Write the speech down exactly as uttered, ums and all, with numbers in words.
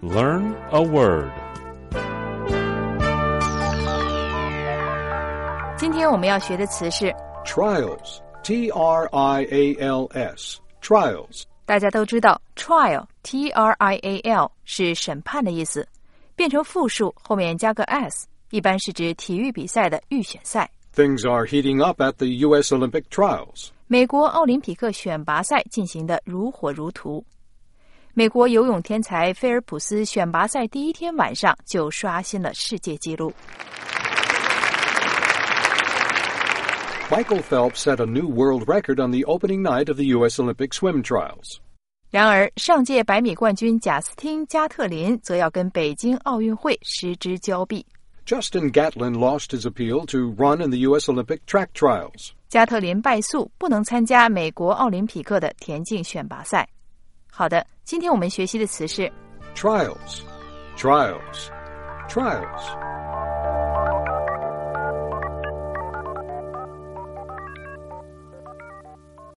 Learn a word. 今天我们要学的词是 Trials, T R I A L S, trials. 大家都知道 trial, T R I A L 是审判的意思，变成复数后面加个 s， 一般是指体育比赛的预选赛。 Things are heating up at the U S Olympic trials. 美国奥林匹克选拔赛进行的如火如荼。美国游泳天才菲尔普斯选拔赛第一天晚上就刷新了世界纪录。 Michael Phelps set a new world record on the opening night of the U S Olympic swim trials. 然而，上届百米冠军贾斯汀·加特林则要跟北京奥运会失之交臂。 Justin Gatlin lost his appeal to run in the U S Olympic track trials. 加特林败诉，不能参加美国奥林匹克的田径选拔赛。好的，今天我们学习的词是 Trials, trials, trials.